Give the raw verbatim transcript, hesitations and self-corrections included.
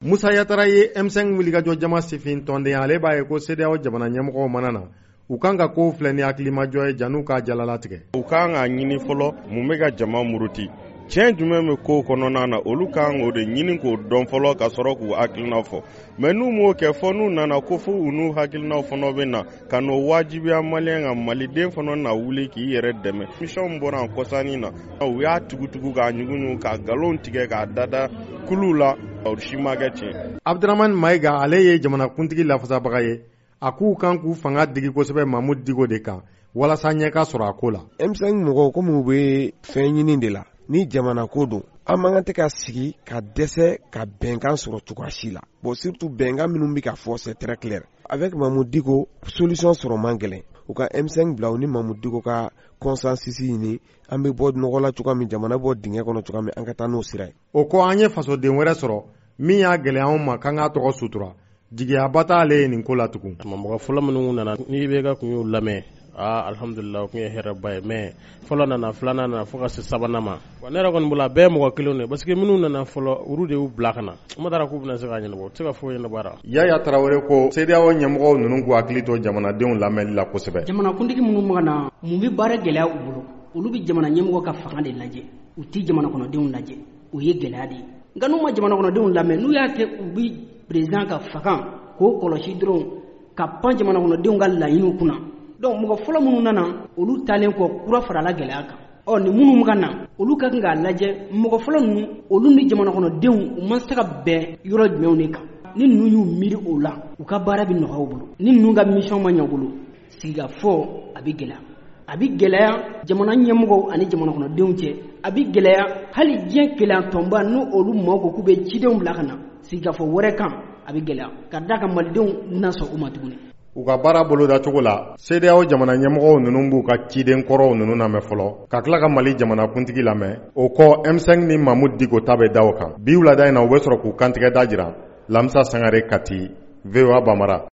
Musa Yatara ye M cinq wulikajɔ jama sifin tɔnden ale b'a ye ko C D A O jamana ɲɛmɔgɔw mana na u kan ka ko filɛ ni hakilimajɔ ye jan'u ka jalalatigɛ. U kan ka ɲini fɔlɔ mun bɛ ka jama muruti. Tiɲɛ jumɛn bɛ ko kɔnɔna na olu kan k'o de ɲini k'o dɔn fɔlɔ ka sɔrɔ k'u hakilinaw fɔ. Mais n'u m'o kɛ fɔ n'u nana ko fo u n'u hakilinaw fana bɛ na ka n'o wajibiya maliyɛn ka maliden fana na wuli k'i yɛrɛ dɛmɛ. Mission bɔra en kɔsannin na u y'a tugutugu k'a ɲugun ka nkalon tigɛ k'a dada kulu la o si ma kɛ tiɲɛ. Abdramane Mayiga ale ye jamanakuntigi lafasabaga ye a k'u kan k'u fanga digi kosɛbɛ Mamude Diko de kan walasa ɲɛ ka sɔrɔ a ko la. M cinq mɔgɔw komi u bɛ fɛn ɲini de la ni jamana ko don an man kan tɛ ka sigi ka dɛsɛ ka bɛnkan sɔrɔ cogoya si la. Bon surtout bɛnkan minnu bɛ ka fɔ c'est très clair. Avec Mamude Diko solution sɔrɔ man gɛlɛn. U ka M cinq bila u ni Mamude Diko ka consensus ɲini an bɛ bɔ nɔgɔ la cogoya min jamana bɔ dingɛ kɔnɔ cogoya min an ka taa n'o sira ye. O ko an ye fasoden wɛrɛ sɔrɔ min y'a gɛlɛya anw ma k'an k'a tɔgɔ sutura jigiyaba t'ale ye nin ko la tugun. Mɔgɔ fɔlɔ minnu nana n'i bɛ ka kun y'u lamɛn aa alhamdulillah o kun ye hɛrɛba ye mais fɔlɔ nana filanan nana fo ka se sabanan ma. Wa ne yɛrɛ kɔni bolo a bɛɛ ye mɔgɔ kelen de parce que minnu nana fɔlɔ olu de y'u bila ka na ma dara k'u bɛna se ka ɲɛnabɔ tɛ ka foyi ɲɛnabɔra. Yaya Tarawele ko C D A O ɲɛmɔgɔw ninnu k'u hakili to jamanadenw lamɛnli la kosɛbɛ. Jamanakuntigi minnu ma na mun bɛ baara gɛlɛya u bolo olu bɛ jamana ɲɛmɔgɔ ka fanga de lajɛ u tɛ jamana kɔnɔdenw lajɛ o ye gɛlɛya de ye. Nka n'u ma jamana kɔnɔdenw lamɛn n'u y'a kɛ u bɛ président ka fanga k'o kɔlɔsi dɔrɔn ka pan jamana kɔnɔdenw ka laɲiniw kunna. Donc mɔgɔ fɔlɔ minnu nana olu talen kɔ kura farala gɛlɛya kan. Ɔ ni minnu ka na olu ka kan k'a lajɛ mɔgɔ fɔlɔ ninnu olu ni jamana kɔnɔdenw u ma se ka bɛn yɔrɔ jumɛnw de kan. Ni ninnu y'u miiri o la u ka baara bɛ nɔgɔya u bolo. Ni ninnu ka mission ma ɲɛ u bolo sigikafɔ a bɛ gɛlɛya. A bɛ gɛlɛya jamana ɲɛmɔgɔw ani jamana kɔnɔdenw cɛ. A bɛ gɛlɛya hali diɲɛ kɛlɛ tɔnba n'u olu mɔgɔw ko k'u bɛ cidenw bila ka na sigikafɔ wɛrɛ kan a bɛ gɛlɛya ka d'a kan malidenw na sɔn u ma tuguni. U ka baara boloda cogo la C D A O jamana ɲɛmɔgɔw ninnu b'u ka ciden kɔrɔw ninnu lamɛn fɔlɔ ka tila ka Mali jamanakuntigi lamɛn o kɔ M cinq ni Mamude Diko ta bɛ da o kan bi wulada in na u bɛ sɔrɔ k'u kantigɛ da jira Lamisa Sangare Kati V O A Bamara.